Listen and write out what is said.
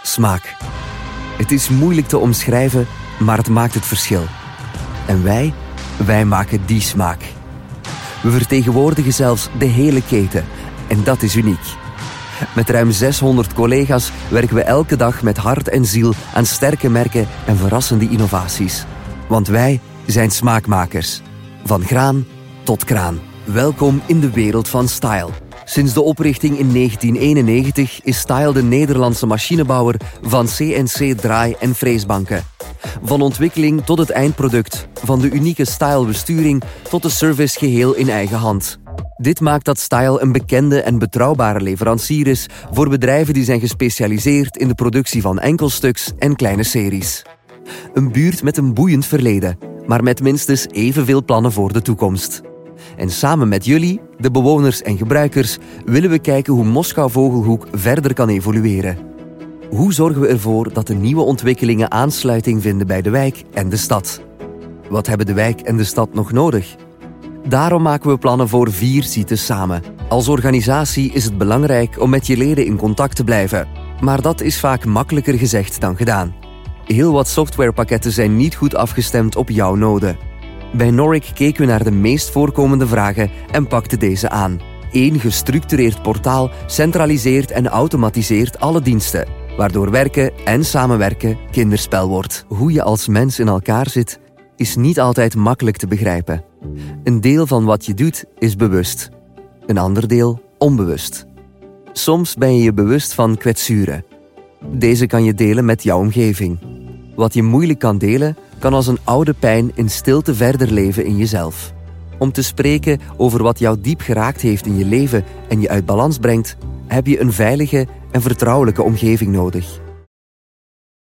Smaak. Het is moeilijk te omschrijven, maar het maakt het verschil. En wij maken die smaak. We vertegenwoordigen zelfs de hele keten. En dat is uniek. Met ruim 600 collega's werken we elke dag met hart en ziel aan sterke merken en verrassende innovaties. Want wij zijn smaakmakers. Van graan tot kraan. Welkom in de wereld van Style. Sinds de oprichting in 1991 is Style de Nederlandse machinebouwer van CNC draai- en freesbanken. Van ontwikkeling tot het eindproduct, van de unieke Style-besturing tot de service geheel in eigen hand. Dit maakt dat Style een bekende en betrouwbare leverancier is voor bedrijven die zijn gespecialiseerd in de productie van enkelstuks en kleine series. Een buurt met een boeiend verleden, maar met minstens evenveel plannen voor de toekomst. En samen met jullie, de bewoners en gebruikers, willen we kijken hoe Moskou Vogelhoek verder kan evolueren. Hoe zorgen we ervoor dat de nieuwe ontwikkelingen aansluiting vinden bij de wijk en de stad? Wat hebben de wijk en de stad nog nodig? Daarom maken we plannen voor 4 sites samen. Als organisatie is het belangrijk om met je leden in contact te blijven. Maar dat is vaak makkelijker gezegd dan gedaan. Heel wat softwarepakketten zijn niet goed afgestemd op jouw noden. Bij Noric keken we naar de meest voorkomende vragen en pakten deze aan. 1 gestructureerd portaal centraliseert en automatiseert alle diensten, waardoor werken en samenwerken kinderspel wordt. Hoe je als mens in elkaar zit, is niet altijd makkelijk te begrijpen. Een deel van wat je doet is bewust. Een ander deel onbewust. Soms ben je je bewust van kwetsuren. Deze kan je delen met jouw omgeving. Wat je moeilijk kan delen, kan als een oude pijn in stilte verder leven in jezelf. Om te spreken over wat jou diep geraakt heeft in je leven en je uit balans brengt, heb je een veilige en vertrouwelijke omgeving nodig.